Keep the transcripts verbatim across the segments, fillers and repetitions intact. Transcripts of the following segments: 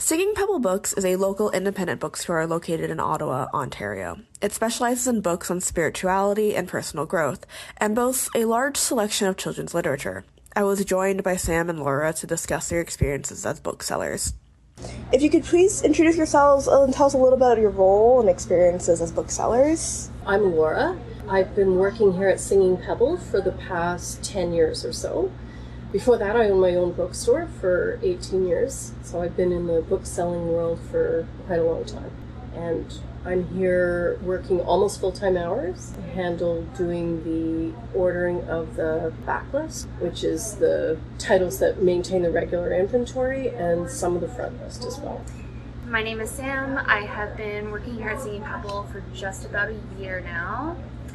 Singing Pebble Books is a local independent bookstore located in Ottawa, Ontario. It specializes in books on spirituality and personal growth, and boasts a large selection of children's literature. I was joined by Sam and Laura to discuss their experiences as booksellers. If you could please introduce yourselves and tell us a little bit about your role and experiences as booksellers. I'm Laura. I've been working here at Singing Pebble for the past ten years or so. Before that, I owned my own bookstore for eighteen years, so I've been in the book selling world for quite a long time. And I'm here working almost full-time hours. I handle doing the ordering of the backlist, which is the titles that maintain the regular inventory, and some of the front list as well. My name is Sam. I have been working here at Singing Pebble for just about a year now.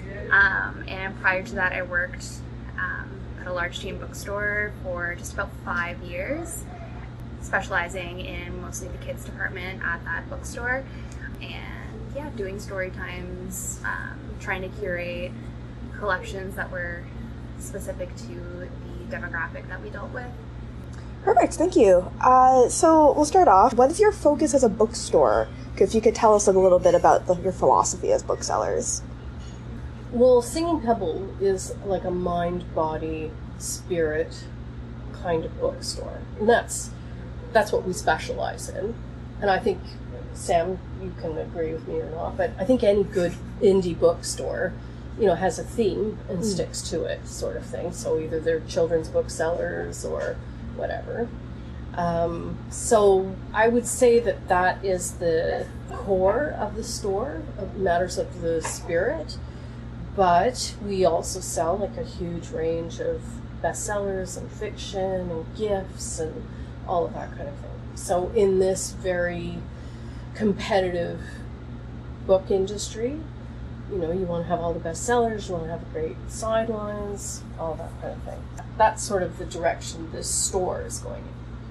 Um, and prior to that, I worked um, at a large chain bookstore for just about five years, specializing in mostly the kids department at that bookstore. And yeah, doing story times, um, trying to curate collections that were specific to the demographic that we dealt with. Perfect, thank you. Uh, so we'll start off. What is your focus as a bookstore? If you could tell us a little bit about the, your philosophy as booksellers. Well, Singing Pebble is like a mind, body, spirit kind of bookstore. And that's that's what we specialize in. And I think, Sam, you can agree with me or not, but I think any good indie bookstore, you know, has a theme and mm. sticks to it, sort of thing. So either they're children's booksellers or whatever. Um, so I would say that that is the core of the store, of matters of the spirit. But we also sell like a huge range of bestsellers and fiction and gifts and all of that kind of thing. So in this very competitive book industry, you know, you want to have all the bestsellers, you want to have great sidelines, all that kind of thing. That's sort of the direction this store is going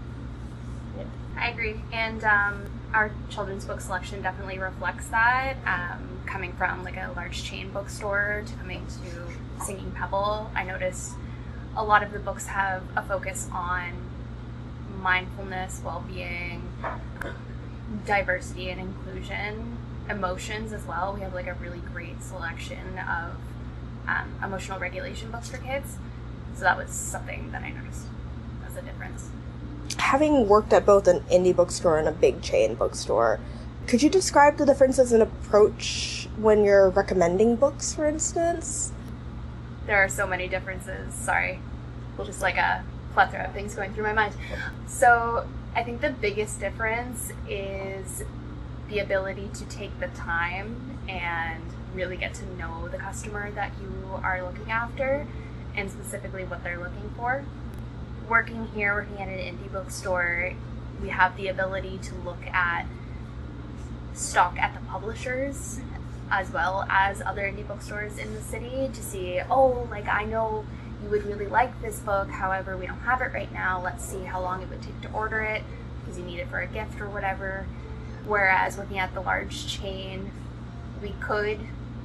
in. Yeah. I agree. And um, our children's book selection definitely reflects that. Um, coming from like a large chain bookstore to coming to Singing Pebble, I noticed a lot of the books have a focus on mindfulness, well-being, diversity and inclusion, emotions as well. We have like a really great selection of um, emotional regulation books for kids. So that was something that I noticed as a difference. Having worked at both an indie bookstore and a big chain bookstore, could you describe the differences in approach when you're recommending books, for instance? There are so many differences. Sorry. Just like a plethora of things going through my mind. So I think the biggest difference is the ability to take the time and really get to know the customer that you are looking after and specifically what they're looking for. Working here, working at an indie bookstore, we have the ability to look at stock at the publishers as well as other indie bookstores in the city to see, oh, like I know you would really like this book, however we don't have it right now, let's see how long it would take to order it because you need it for a gift or whatever. Whereas looking at the large chain, we could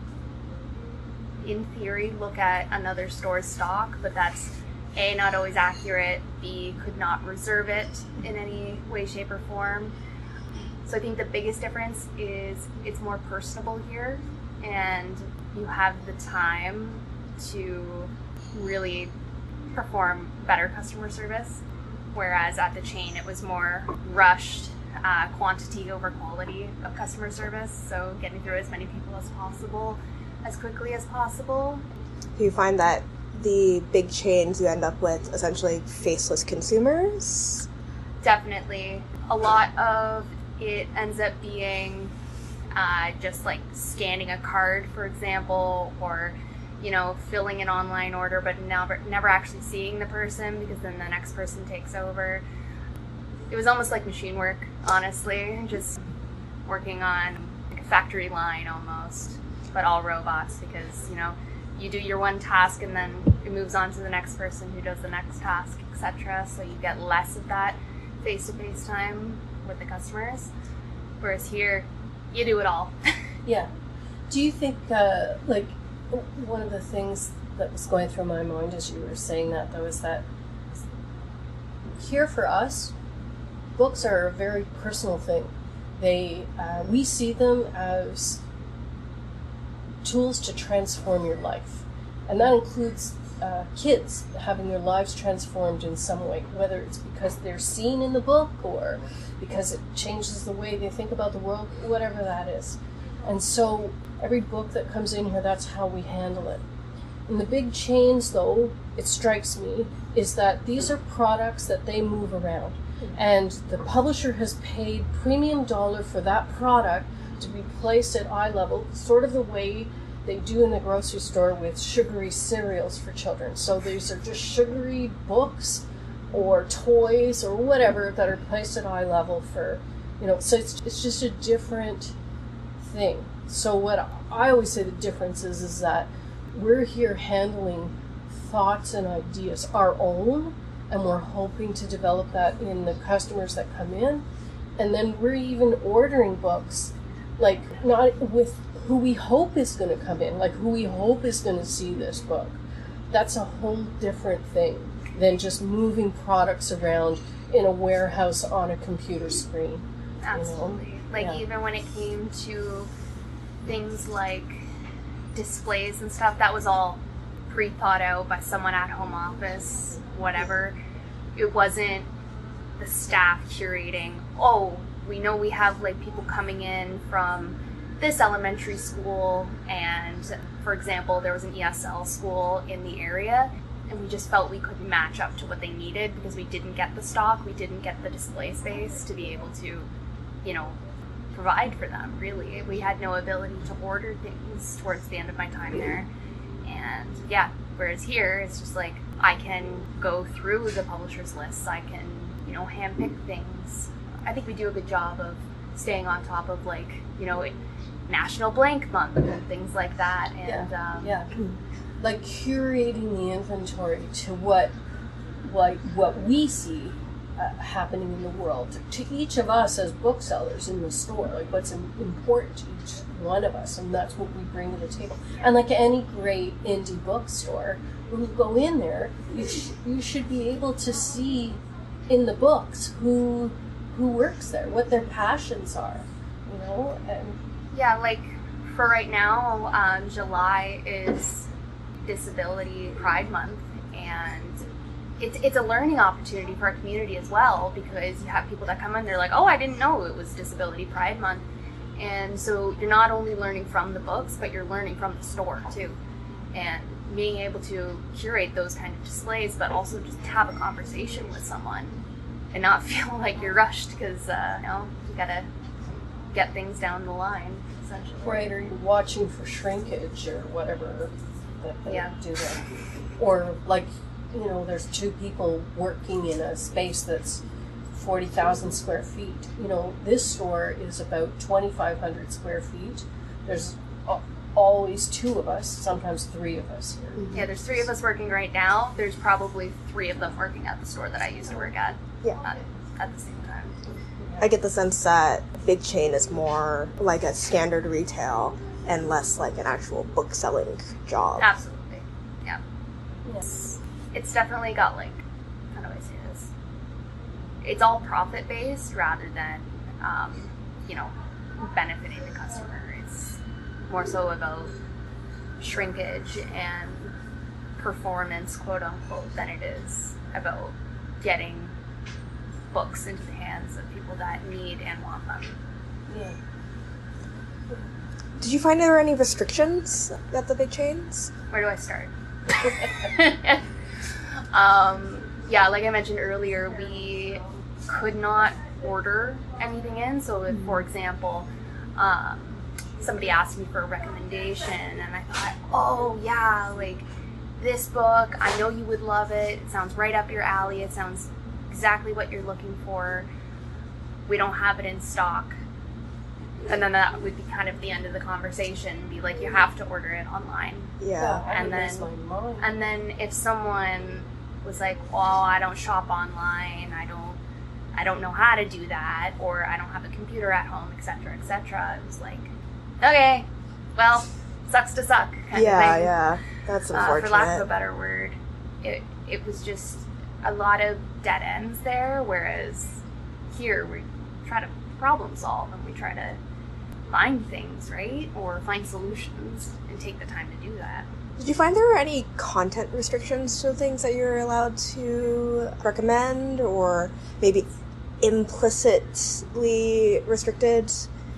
in theory look at another store's stock, but that's A, not always accurate, B, could not reserve it in any way, shape, or form. So I think the biggest difference is it's more personable here and you have the time to really perform better customer service. Whereas at the chain it was more rushed, uh, quantity over quality of customer service. So getting through as many people as possible, as quickly as possible. Do you find that the big chains you end up with essentially faceless consumers? Definitely. A lot of it ends up being uh, just like scanning a card, for example, or, you know, filling an online order, but never, never actually seeing the person because then the next person takes over. It was almost like machine work, honestly, just working on like a factory line almost, but all robots because, you know, you do your one task and then it moves on to the next person who does the next task, et cetera. So you get less of that face-to-face time with the customers, whereas here you do it all. Yeah. Do you think uh, like one of the things that was going through my mind as you were saying that though is that here for us books are a very personal thing. They, uh, we see them as tools to transform your life. And that includes uh, kids having their lives transformed in some way, whether it's because they're seen in the book or because it changes the way they think about the world, whatever that is. And so every book that comes in here, that's how we handle it. And the big chains, though, it strikes me, is that these are products that they move around. And the publisher has paid premium dollar for that product to be placed at eye level, sort of the way they do in the grocery store with sugary cereals for children. So these are just sugary books or toys or whatever that are placed at eye level for, you know, so it's, it's just a different thing. So what I always say the difference is, is that we're here handling thoughts and ideas, our own, and we're hoping to develop that in the customers that come in. And then we're even ordering books, like not with who we hope is going to come in, like who we hope is going to see this book. That's a whole different thing than just moving products around in a warehouse on a computer screen. Absolutely. You know? Like yeah. Even when it came to things like displays and stuff, that was all pre-thought out by someone at home office, whatever. It wasn't the staff curating, oh, we know we have like people coming in from this elementary school, and for example, there was an E S L school in the area, and we just felt we couldn't match up to what they needed because we didn't get the stock, we didn't get the display space to be able to, you know, provide for them, really. We had no ability to order things towards the end of my time there. And yeah, whereas here, it's just like, I can go through the publisher's lists, I can, you know, handpick things. I think we do a good job of staying on top of, like, you know, National Blank Month and things like that. And yeah, um, yeah. Like curating the inventory to what, like, what we see uh, happening in the world, to each of us as booksellers in the store, like what's important to each one of us, and that's what we bring to the table. And like any great indie bookstore, when you go in there, you sh- you should be able to see in the books who who works there, what their passions are, you know. And yeah, like for right now, um, July is Disability Pride Month, and it's it's a learning opportunity for our community as well, because you have people that come in, they're like, oh, I didn't know it was Disability Pride Month. And so you're not only learning from the books, but you're learning from the store too. And being able to curate those kind of displays, but also just have a conversation with someone and not feel like you're rushed because, uh, you know, you gotta get things down the line, essentially. Right, or you're watching for shrinkage or whatever that they yeah. do that. Or like, you know, there's two people working in a space that's forty thousand square feet. You know, this store is about twenty-five hundred square feet. There's always two of us, sometimes three of us here. Yeah, there's three of us working right now. There's probably three of them working at the store that I used to work at. Yeah. At, at the same time. I get the sense that Big Chain is more like a standard retail and less like an actual book selling job. Absolutely. Yeah. Yes. It's definitely got, like, how do I say this? It's all profit based rather than, um, you know, benefiting the customer. It's more so about shrinkage and performance, quote unquote, than it is about getting books into the hands of people that need and want them. Yeah. Did you find there were any restrictions at the big chains? Where do I start? um, yeah, like I mentioned earlier, we could not order anything in. So, if, for example, um, somebody asked me for a recommendation, and I thought, oh yeah, like this book, I know you would love it. It sounds right up your alley. It sounds exactly what you're looking for. We don't have it in stock. And then that would be kind of the end of the conversation. Be like, you have to order it online. Yeah. yeah and then, and then if someone was like, "Well, I don't shop online. I don't, I don't know how to do that, or I don't have a computer at home, et cetera, et cetera" It was like, okay, well, sucks to suck. Kind yeah, of thing. yeah, that's unfortunate. Uh, for lack of a better word, it it was just a lot of dead ends there. Whereas here we try to problem solve and we try to find things, right? Or find solutions and take the time to do that. Did you find there were any content restrictions to things that you're allowed to recommend, or maybe implicitly restricted?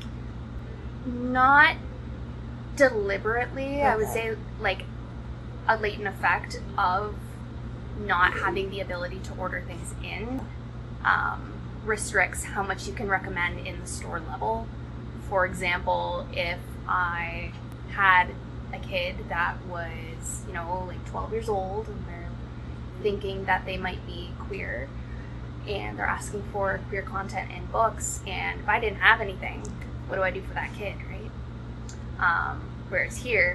Not deliberately. Okay. I would say like a latent effect of not having the ability to order things in um, restricts how much you can recommend in the store level. For example, if I had a kid that was, you know, like twelve years old and they're thinking that they might be queer and they're asking for queer content in books, and if I didn't have anything, what do I do for that kid, right? Um, whereas here,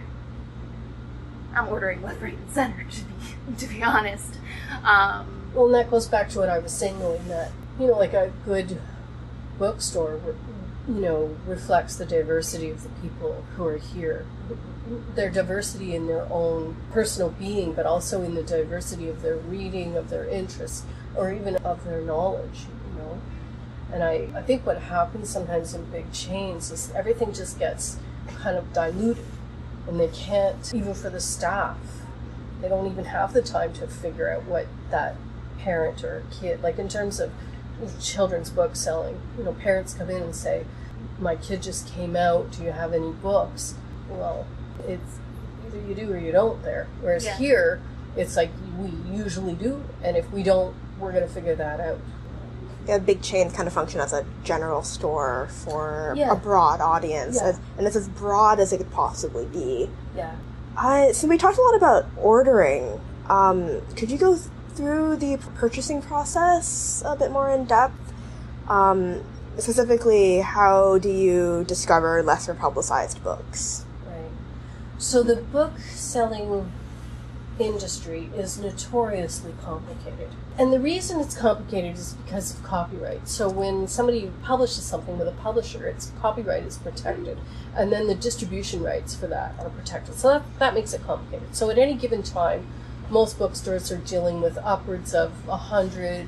I'm ordering left, right, and center, to be, to be honest. Um, well, and that goes back to what I was saying, in that, you know, like a good bookstore, you know, reflects the diversity of the people who are here. Their diversity in their own personal being, but also in the diversity of their reading, of their interests, or even of their knowledge, you know. And I, I think what happens sometimes in big chains is everything just gets kind of diluted, and they can't, even for the staff, they don't even have the time to figure out what that parent or kid, like in terms of children's book selling, you know, parents come in and say, my kid just came out, do you have any books? Well, it's either you do or you don't there. Whereas yeah. here, it's like we usually do, and if we don't, we're going to figure that out. Yeah, big chains kind of function as a general store for yeah. a broad audience, yeah. as, and it's as broad as it could possibly be. Yeah. Uh, so we talked a lot about ordering. Um, could you go th- through the purchasing process a bit more in depth? Um, specifically, how do you discover lesser publicized books? Right. So the book selling industry is notoriously complicated. And the reason it's complicated is because of copyright. So when somebody publishes something with a publisher, its copyright is protected. And then the distribution rights for that are protected. So that, that makes it complicated. So at any given time, most bookstores are dealing with upwards of one hundred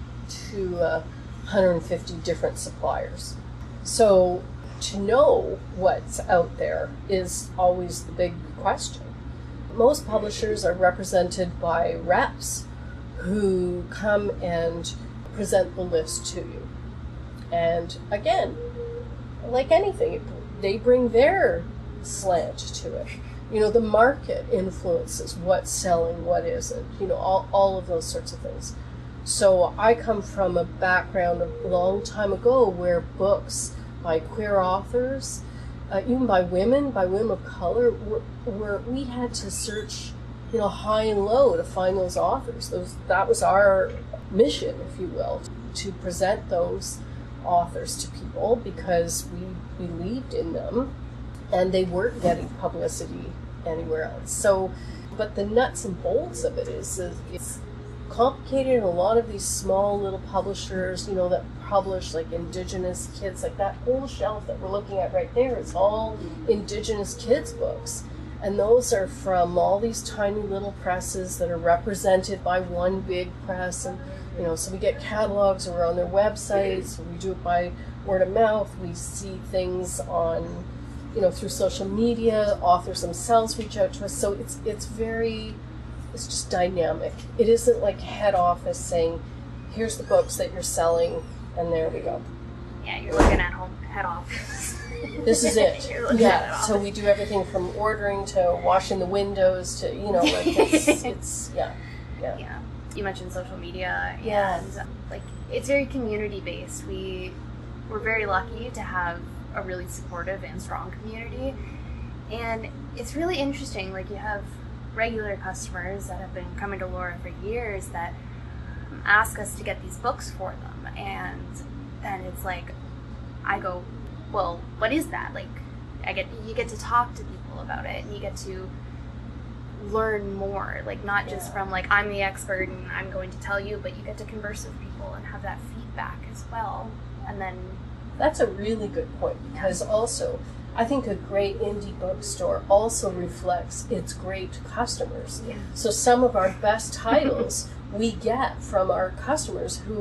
to uh, one hundred fifty different suppliers. So to know what's out there is always the big question. Most publishers are represented by reps who come and present the list to you. And again, like anything, they bring their slant to it. You know, the market influences what's selling, what isn't, you know, all, all of those sorts of things. So I come from a background a long time ago where books by queer authors, uh, even by women, by women of color, were, were we had to search, you know, high and low to find those authors. Those that was our mission, if you will, to present those authors to people because we believed in them, and they weren't getting publicity anywhere else. So, but the nuts and bolts of it is, is it's complicated, and a lot of these small little publishers, you know, that publish like Indigenous kids, like that whole shelf that we're looking at right there is all Indigenous kids books. And those are from all these tiny little presses that are represented by one big press. And, you know, so we get catalogs, or we're on their websites, or we do it by word of mouth. We see things on, you know, through social media. Authors themselves reach out to us. So it's it's very, it's just dynamic. It isn't like head office saying, here's the books that you're selling, and there we go. Yeah, you're looking at home head office. This is it. Yeah, so we do everything from ordering to washing the windows to, you know, like it's, it's yeah, yeah. Yeah. You mentioned social media, and yeah. like it's very community based. We we're very lucky to have a really supportive and strong community, and it's really interesting. Like you have regular customers that have been coming to Laura for years that ask us to get these books for them, and then it's like I go, well, what is that? Like, I get you get to talk to people about it, and you get to learn more. Like, not just yeah. from like I'm the expert and I'm going to tell you, but you get to converse with people and have that feedback as well. And then that's a really good point, because yeah. also I think a great indie bookstore also reflects its great customers. Yeah. So some of our best titles we get from our customers who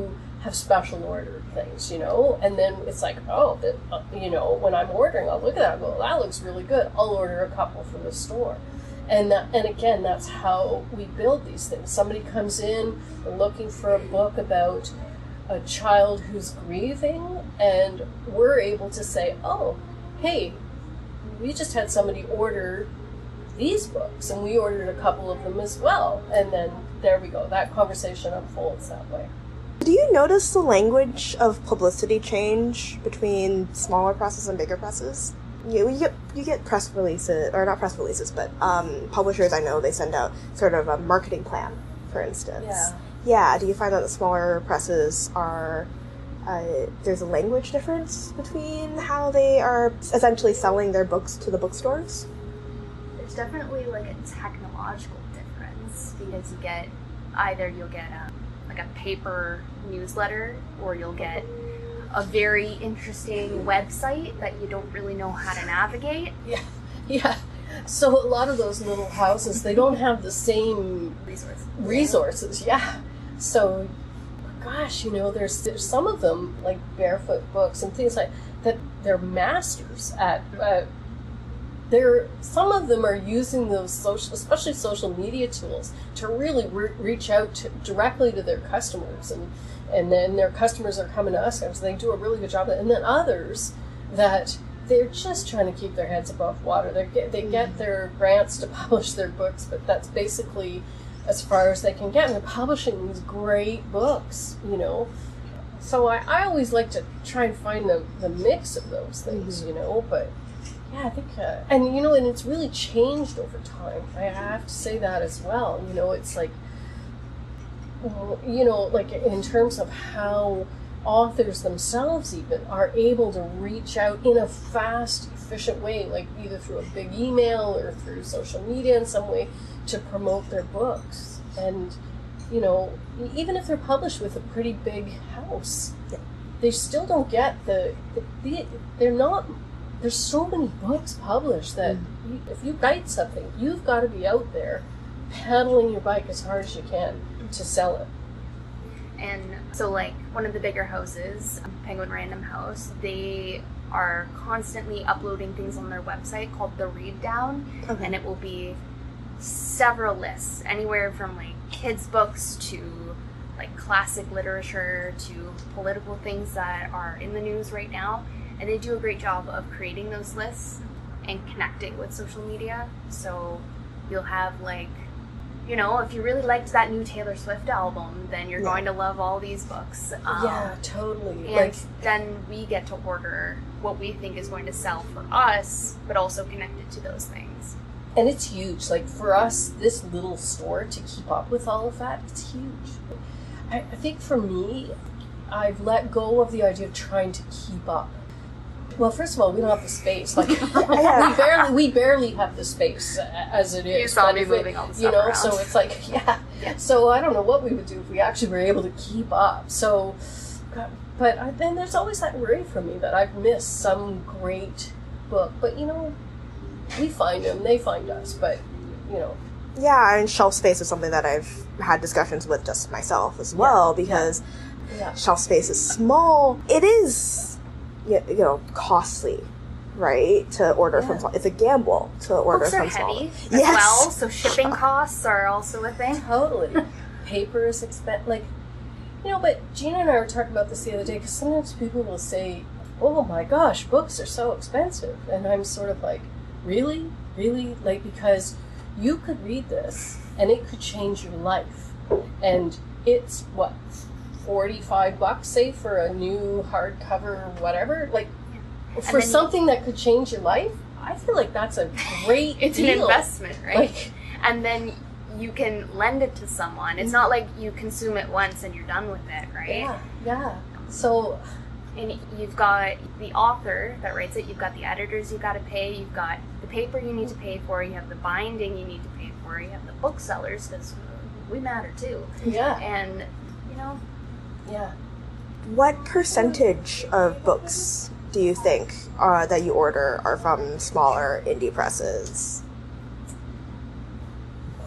have special ordered things, you know, and then it's like, oh, that, uh, you know, when I'm ordering, I'll look at that and go, that looks really good. I'll order a couple from the store. And that, and again, that's how we build these things. Somebody comes in looking for a book about a child who's grieving, and we're able to say, oh, hey, we just had somebody order these books, and we ordered a couple of them as well. And then there we go. That conversation unfolds that way. Do you notice the language of publicity change between smaller presses and bigger presses? You, you get you get press releases, or not press releases, but um, publishers, I know, they send out sort of a marketing plan, for instance. Yeah. Yeah, do you find that the smaller presses are, uh, there's a language difference between how they are essentially selling their books to the bookstores? There's definitely like a technological difference, because you get, either you'll get a, like a paper newsletter, or you'll get a very interesting website that you don't really know how to navigate. Yeah, yeah. So a lot of those little houses, they don't have the same Resources. resources, yeah. So, gosh, you know, there's, there's some of them, like Barefoot Books and things like that, they're masters at, uh, they're, some of them are using those social, especially social media tools, to really re- reach out to, directly to their customers, and and then their customers are coming to us, so they do a really good job. And then others that they're just trying to keep their heads above water. They get they get their grants to publish their books, but that's basically as far as they can get. And they're publishing these great books, you know. So I, I always like to try and find the, the mix of those things, you know, but yeah, I think, uh, and you know, and it's really changed over time. I have to say that as well. You know, it's like, you know, like in terms of how authors themselves even are able to reach out in a fast, efficient way, like either through a big email or through social media in some way to promote their books. And, you know, even if they're published with a pretty big house, they still don't get the, the they're not, there's so many books published that mm. you, if you write something, you've got to be out there pedaling your bike as hard as you can to sell it. And so, like, one of the bigger houses, Penguin Random House, they are constantly uploading things on their website called The Read Down, okay. And it will be several lists, anywhere from like kids books to like classic literature to political things that are in the news right now. And they do a great job of creating those lists and connecting with social media. So you'll have like, you know, if you really liked that new Taylor Swift album, then you're yeah. going to love all these books. Um, yeah, totally. And like, then we get to order what we think is going to sell for us, but also connected to those things. And it's huge. Like, for us, this little store, to keep up with all of that, it's huge. I, I think for me, I've let go of the idea of trying to keep up. Well, first of all, we don't have the space. Like, we barely, we barely have the space as it is. You saw me moving all the stuff You know, around. So it's like, yeah. yeah. So I don't know what we would do if we actually were able to keep up. So, but I, then there's always that worry for me that I've missed some great book. But, you know, we find them, they find us. But, you know. Yeah, and shelf space is something that I've had discussions with just myself as well, yeah. because yeah. Yeah. shelf space is small. It is... you know, costly, right? To order yeah. from, it's a gamble to order Books from. Books are heavy small. as yes. well, so shipping costs are also a thing. Totally. Paper is expensive. Like, you know, but Gina and I were talking about this the other day, because sometimes people will say, oh my gosh, books are so expensive. And I'm sort of like, really? Really? Like, because you could read this, and it could change your life. And it's, what, forty-five bucks, say, for a new hardcover or whatever, like for something you, that could change your life. I feel like that's a great it's deal. An investment, right? Like, and then you can lend it to someone. It's not like you consume it once and you're done with it, right? Yeah, yeah. So, and you've got the author that writes it, you've got the editors you got to pay, you've got the paper you need to pay for, you have the binding you need to pay for, you have the booksellers, because we matter too. Yeah. And, you know, yeah. What percentage of books do you think uh, that you order are from smaller indie presses?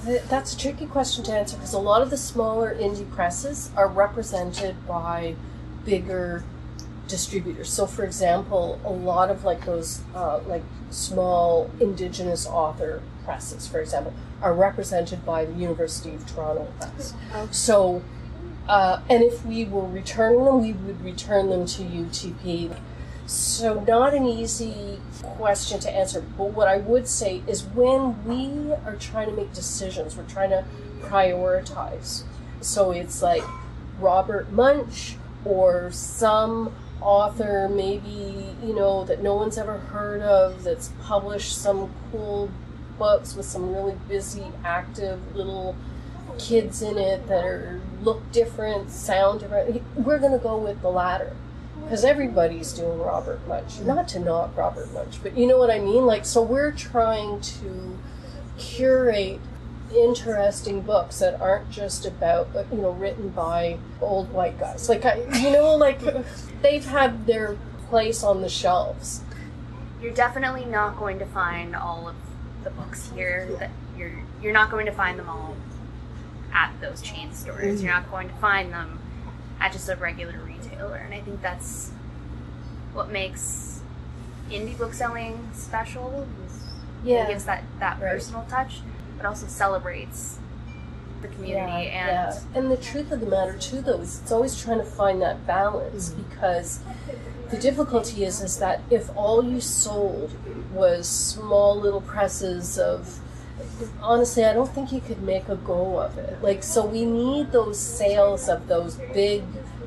th- that's a tricky question to answer because a lot of the smaller indie presses are represented by bigger distributors. So, for example, a lot of like those uh, like small Indigenous author presses, for example, are represented by the University of Toronto Press. Okay. So, uh, and if we were returning them, we would return them to U T P. So not an easy question to answer, but what I would say is when we are trying to make decisions, we're trying to prioritize. So it's like Robert Munsch or some author maybe, you know, that no one's ever heard of that's published some cool books with some really busy, active little kids in it that are look different, sound different. We're going to go with the latter. Because everybody's doing Robert Munsch. Not to knock Robert Munsch, but you know what I mean? Like, so we're trying to curate interesting books that aren't just about, you know, written by old white guys. Like, I, you know, like, they've had their place on the shelves. You're definitely not going to find all of the books here. That you're you're not going to find them all at those chain stores. You're not going to find them at just a regular retailer, and I think that's what makes indie book selling special. Yeah, it gives that, that right. personal touch, but also celebrates the community. Yeah, and yeah. And the truth of the matter too, though, is it's always trying to find that balance, mm-hmm. because the difficulty is is that if all you sold was small little presses of, honestly, I don't think you could make a go of it. Like, so we need those sales of those big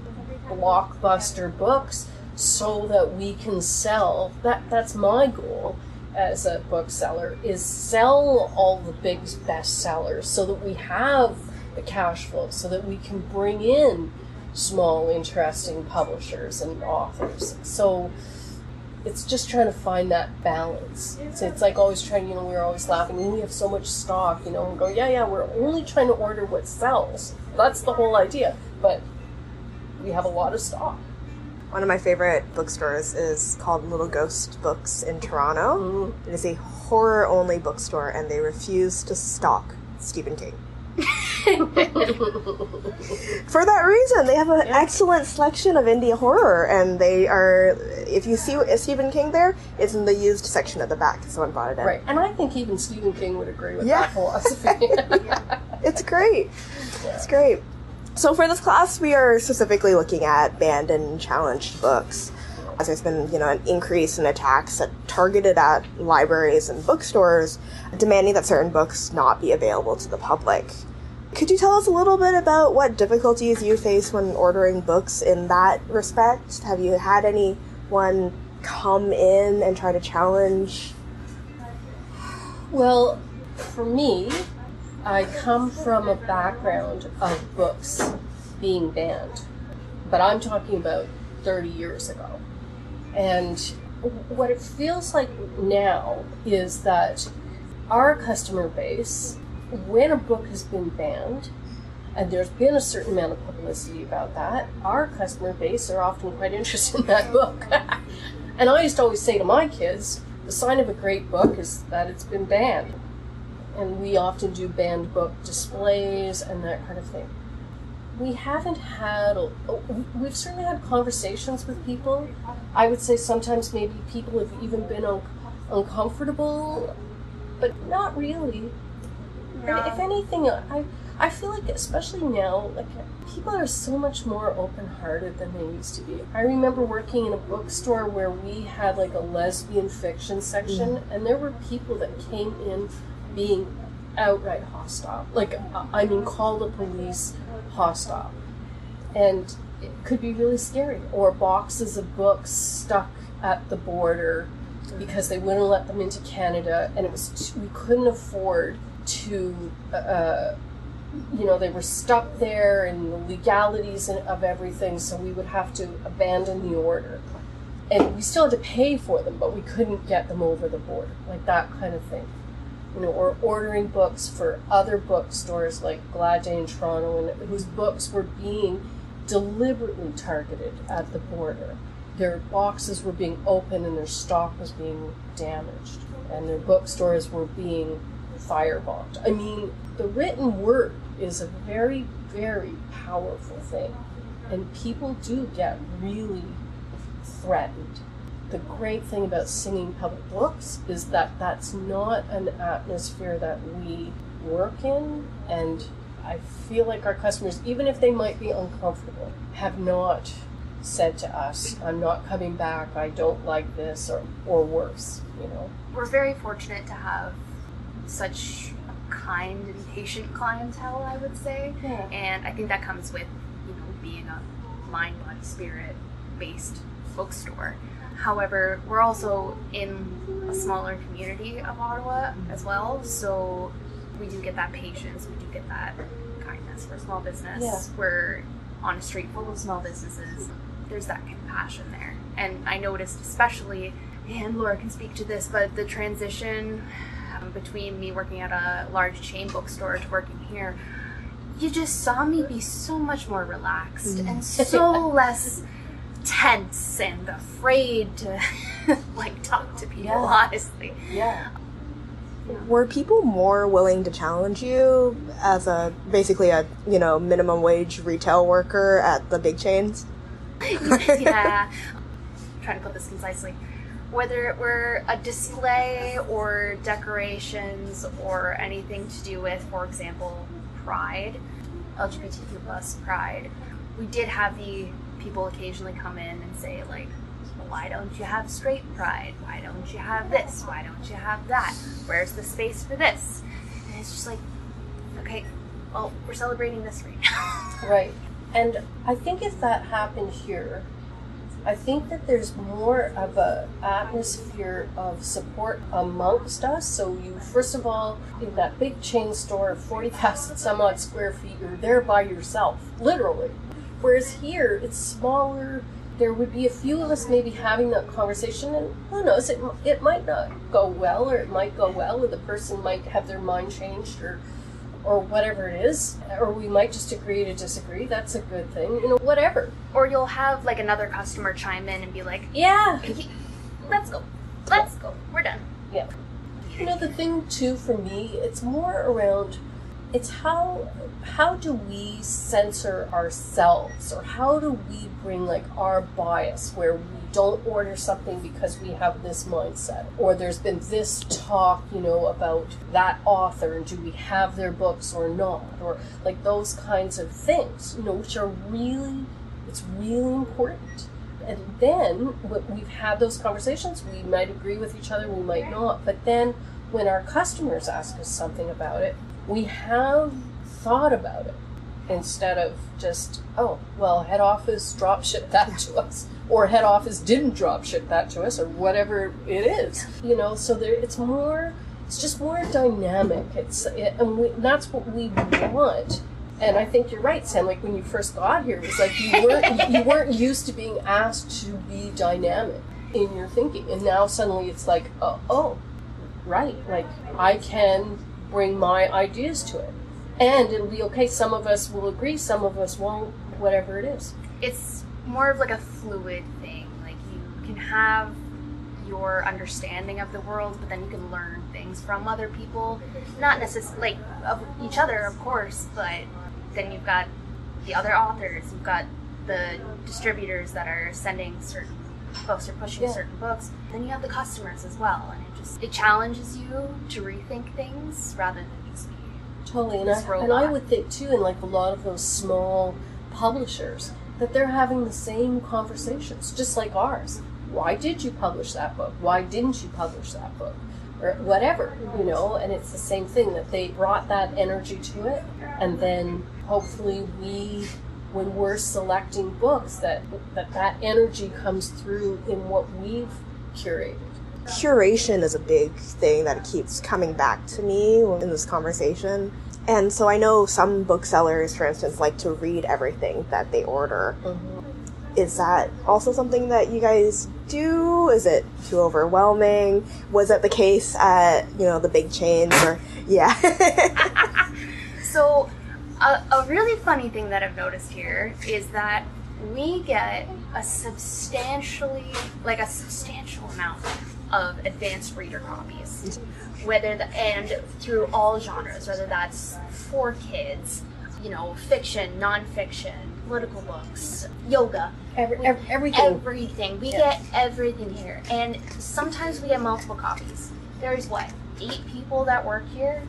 blockbuster books so that we can sell. That that's my goal as a bookseller, is sell all the big bestsellers so that we have the cash flow, so that we can bring in small, interesting publishers and authors. So it's just trying to find that balance. It's, it's like always trying, you know, we're always laughing, we have so much stock, you know, and go, yeah, yeah, we're only trying to order what sells. That's the whole idea. But we have a lot of stock. One of my favorite bookstores is called Little Ghost Books in Toronto. Mm-hmm. It is a horror-only bookstore, and they refuse to stock Stephen King. For that reason, they have an yeah. excellent selection of indie horror, and they are, if you see Stephen King there, it's in the used section at the back. Someone bought it in. Right, and I think even Stephen King would agree with yeah. that philosophy. It's great. Yeah. It's great. So for this class, we are specifically looking at banned and challenged books. As there's been, you know, an increase in attacks that targeted at libraries and bookstores, demanding that certain books not be available to the public. Could you tell us a little bit about what difficulties you face when ordering books in that respect? Have you had anyone come in and try to challenge? Well, for me, I come from a background of books being banned, but I'm talking about thirty years ago. And what it feels like now is that our customer base, when a book has been banned, and there's been a certain amount of publicity about that, our customer base are often quite interested in that book. And I used to always say to my kids, the sign of a great book is that it's been banned. And we often do banned book displays and that kind of thing. We haven't had, a, we've certainly had conversations with people. I would say sometimes maybe people have even been un- uncomfortable, but not really. No. If anything, I I feel like, especially now, like, people are so much more open-hearted than they used to be. I remember working in a bookstore where we had like a lesbian fiction section, mm. and there were people that came in being outright hostile. Like, I mean, call the police hostile. And it could be really scary. Or boxes of books stuck at the border because they wouldn't let them into Canada, and it was too, we couldn't afford to, uh, you know, they were stuck there, and the legalities of everything, so we would have to abandon the order. And we still had to pay for them, but we couldn't get them over the border, like that kind of thing. You know, or ordering books for other bookstores like Glad Day in Toronto, and whose books were being deliberately targeted at the border. Their boxes were being opened and their stock was being damaged, and their bookstores were being firebombed. I mean, the written word is a very, very powerful thing, and people do get really threatened. The great thing about singing public books is that that's not an atmosphere that we work in, and I feel like our customers, even if they might be uncomfortable, have not said to us, I'm not coming back, I don't like this, or, or worse, you know. We're very fortunate to have such a kind and patient clientele, I would say. Yeah. And I think that comes with, you know, being a mind, body, spirit based bookstore. However, we're also in a smaller community of Ottawa as well, so we do get that patience, we do get that kindness for small business. Yeah. We're on a street full of small businesses. There's that compassion there. And I noticed especially, and Laura can speak to this, but the transition um, between me working at a large chain bookstore to working here, you just saw me be so much more relaxed mm. and so less tense and afraid to like talk to people, yeah. honestly. Yeah. Were people more willing to challenge you as a basically a, you know, minimum wage retail worker at the big chains? Yeah. I'm trying to put this concisely. Whether it were a display or decorations or anything to do with, for example, Pride, L G B T Q plus Pride, we did have the people occasionally come in and say, like, why don't you have straight pride? Why don't you have this? Why don't you have that? Where's the space for this? And it's just like, okay, well, we're celebrating this right now. Right. And I think if that happened here, I think that there's more of a atmosphere of support amongst us. So you, first of all, in that big chain store, forty thousand some odd square feet, you're there by yourself, literally. Whereas here, it's smaller. There would be a few of us maybe having that conversation, and who knows, it, it might not go well, or it might go well, or the person might have their mind changed, or or whatever it is, or we might just agree to disagree. That's a good thing, you know, whatever. Or you'll have like another customer chime in and be like, Yeah. let's go, let's go, we're done. Yeah. You know, the thing too for me, it's more around, it's how how do we censor ourselves, or how do we bring like our bias where we don't order something because we have this mindset, or there's been this talk, you know, about that author and do we have their books or not, or like those kinds of things, you know, which are really, it's really important. And then when we've had those conversations, we might agree with each other, we might not, but then when our customers ask us something about it, we have thought about it instead of just, oh, well, head office drop shipped that to us, or head office didn't drop ship that to us, or whatever it is, you know. So there, it's more, it's just more dynamic. It's it, and we, that's what we want. And I think you're right, Sam. Like when you first got here, it was like you weren't you weren't used to being asked to be dynamic in your thinking, and now suddenly it's like, oh, oh right, like I can bring my ideas to it. And it'll be okay. Some of us will agree, some of us won't, whatever it is. It's more of like a fluid thing. Like you can have your understanding of the world, but then you can learn things from other people. Not necessarily, like, of each other, of course, but then you've got the other authors, you've got the distributors that are sending certain books or pushing yeah. certain books. Then you have the customers as well, and it just, it challenges you to rethink things rather than just be Totally, and I, and I would think too, in like a lot of those small publishers, that they're having the same conversations, just like ours. Why did you publish that book? Why didn't you publish that book? Or whatever, you know, and it's the same thing, that they brought that energy to it, and then hopefully we, when we're selecting books, that that, that energy comes through in what we've curated. Curation is a big thing that keeps coming back to me in this conversation. And so I know some booksellers, for instance, like to read everything that they order. Mm-hmm. Is that also something that you guys do? Is it too overwhelming? Was that the case at, you know, the big chains? Or yeah. So a, a really funny thing that I've noticed here is that we get a substantially, like a substantial amount of advanced reader copies, whether the, and through all genres, whether that's for kids, you know, fiction, nonfiction, political books, yoga, Every, every, everything. everything. We Yeah. get everything here, and sometimes we get multiple copies. There's what, eight people that work here,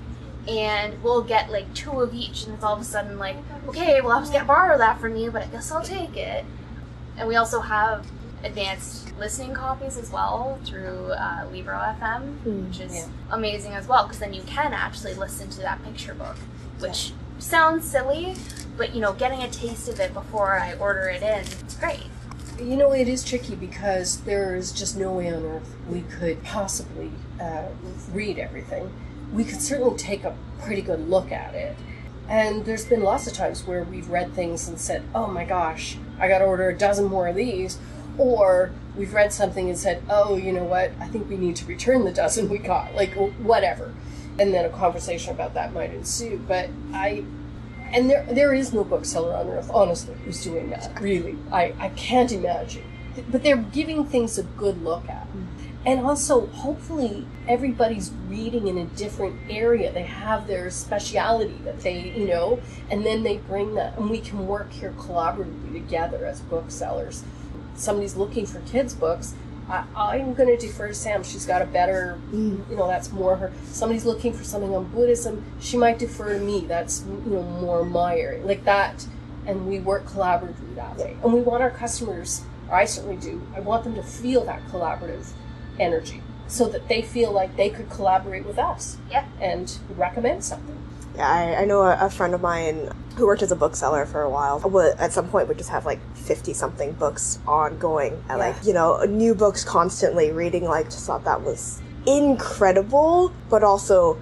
and we'll get like two of each, and it's all of a sudden like, okay, well I was gonna borrow that from you, but I guess I'll take it. And we also have advanced listening copies as well through uh, Libro F M, Mm, which is yeah. amazing as well, because then you can actually listen to that picture book, which sounds silly, but you know, getting a taste of it before I order it in, it's great. You know, it is tricky because there is just no way on earth we could possibly uh, read everything. We could certainly take a pretty good look at it. And there's been lots of times where we've read things and said, oh my gosh, I gotta order a dozen more of these. Or we've read something and said, oh, you know what, I think we need to return the dozen we got, like whatever. And then a conversation about that might ensue. But I, and there there is no bookseller on earth, honestly, who's doing that, really. I, I can't imagine. But they're giving things a good look at. And also, hopefully, everybody's reading in a different area. They have their speciality that they, you know, and then they bring that. And we can work here collaboratively together as booksellers. Somebody's looking for kids' books. I, I'm going to defer to Sam. She's got a better, you know, that's more her. Somebody's looking for something on Buddhism. She might defer to me. That's, you know, more my area. Like that. And we work collaboratively that way. And we want our customers, or I certainly do, I want them to feel that collaborative energy so that they feel like they could collaborate with us Yep. and recommend something. Yeah, I, I know a, a friend of mine who worked as a bookseller for a while would at some point would just have like fifty something books ongoing and Yeah. like, you know, new books constantly reading. Like, just thought that was incredible, but also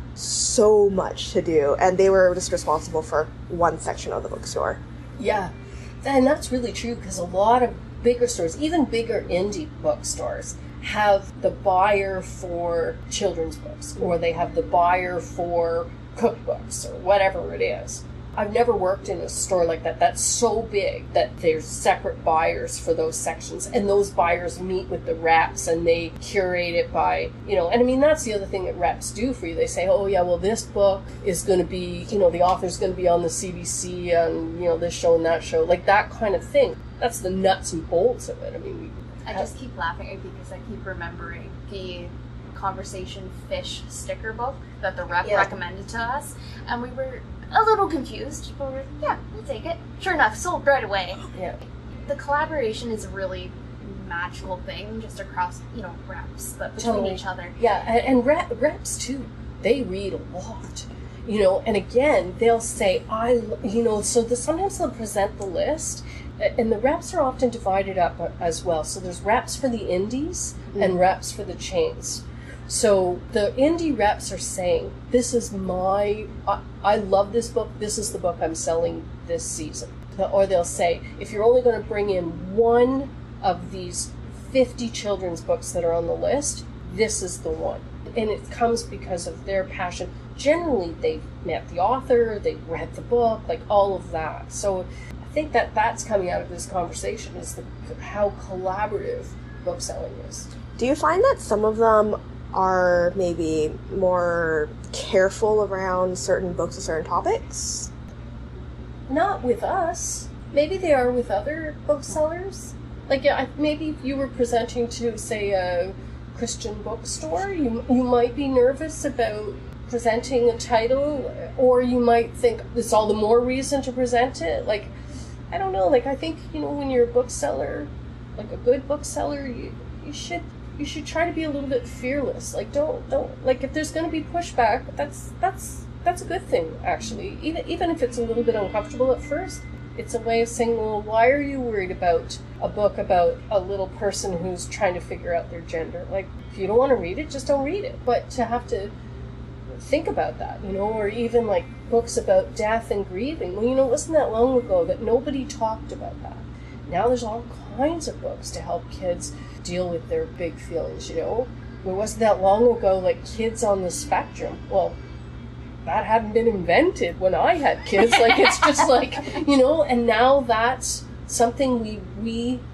so much to do, and they were just responsible for one section of the bookstore. Yeah, and that's really true because a lot of bigger stores, even bigger indie bookstores, have the buyer for children's books, or they have the buyer for cookbooks, or whatever it is. I've never worked in a store like that that's so big that there's separate buyers for those sections, and those buyers meet with the reps and they curate it by, you know, and I mean, that's the other thing that reps do for you. They say, oh yeah, well this book is going to be, you know, the author's going to be on the C B C and, you know, this show and that show, like that kind of thing. That's the nuts and bolts of it. I mean, we I just keep laughing because I keep remembering the Conversation Fish sticker book that the rep Yeah. recommended to us, and we were a little confused, but we were, yeah, we'll take it. Sure enough, sold right away. yeah. The collaboration is a really magical thing just across, you know, reps, but between Totally. each other. Yeah, and, and rep, reps too, they read a lot, you know, and again, they'll say, I, l- you know, so the, sometimes they'll present the list, a- and the reps are often divided up a- as well. So there's reps for the indies and reps for the chains. So the indie reps are saying, this is my, I, I love this book, this is the book I'm selling this season. Or they'll say, if you're only going to bring in one of these fifty children's books that are on the list, this is the one. And it comes because of their passion. Generally, they've met the author, they've read the book, like all of that. So I think that that's coming out of this conversation, is the, how collaborative book selling is. Do you find that some of them are maybe more careful around certain books or certain topics? Not with us. Maybe they are with other booksellers. Like, yeah, I- maybe if you were presenting to, say, a Christian bookstore, you you might be nervous about presenting a title, or you might think it's all the more reason to present it. Like, I don't know. Like, I think, you know, when you're a bookseller, like a good bookseller, you you should you should try to be a little bit fearless. Like, don't don't like if there's going to be pushback, that's that's that's a good thing, actually. Even even if it's a little bit uncomfortable at first, it's a way of saying, well, why are you worried about a book about a little person who's trying to figure out their gender? Like, if you don't want to read it, just don't read it. But to have to think about that, you know, or even like books about death and grieving. Well, you know, it wasn't that long ago that nobody talked about that. Now there's all kinds of books to help kids deal with their big feelings, you know. It wasn't that long ago, like, kids on the spectrum. Well, that hadn't been invented when I had kids. Like, it's just like, you know, and now that's something we we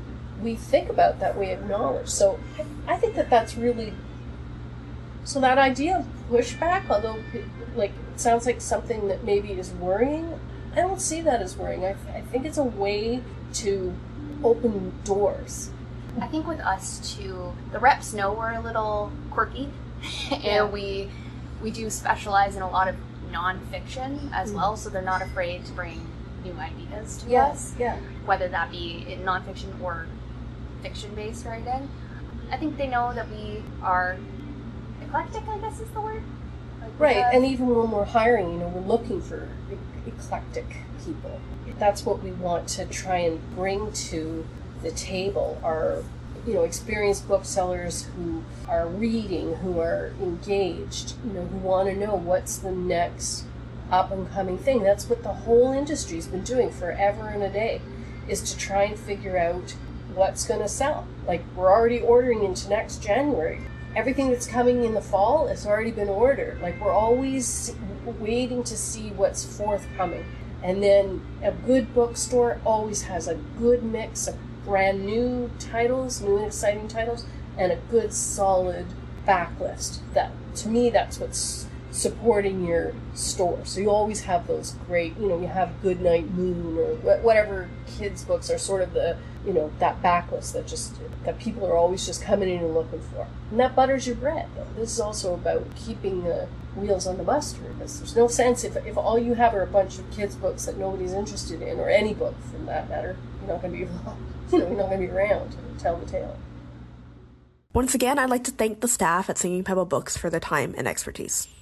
we think about, that we acknowledge. So I, I think that that's really, so that idea of pushback, although like it sounds like something that maybe is worrying, I don't see that as worrying. I, I think it's a way to open doors. I think with us too, the reps know we're a little quirky, and Yeah. we we do specialize in a lot of nonfiction as Mm. well, so they're not afraid to bring new ideas to Yes, us, yeah. whether that be in nonfiction or fiction-based writing. I think they know that we are eclectic, I guess is the word. Like we Right, have- and even when we're hiring, you know, we're looking for e- eclectic people. That's what we want to try and bring to the table, are, you know, experienced booksellers who are reading, who are engaged, you know, who want to know what's the next up and coming thing. That's what the whole industry's been doing forever and a day, is to try and figure out what's going to sell. Like, we're already ordering into next January. Everything that's coming in the fall has already been ordered. Like, we're always waiting to see what's forthcoming. And then a good bookstore always has a good mix of brand new titles, new and exciting titles, and a good solid backlist. That, to me, that's what's supporting your store. So you always have those great, you know, you have Goodnight Moon or wh- whatever kids' books are sort of the, you know, that backlist that just, that people are always just coming in and looking for. And that butters your bread. This is also about keeping the wheels on the bus, because there's no sense if, if all you have are a bunch of kids' books that nobody's interested in, or any book for that matter, you're not going to be, you know, you're not going to be around to tell the tale. Once again, I'd like to thank the staff at Singing Pebble Books for their time and expertise.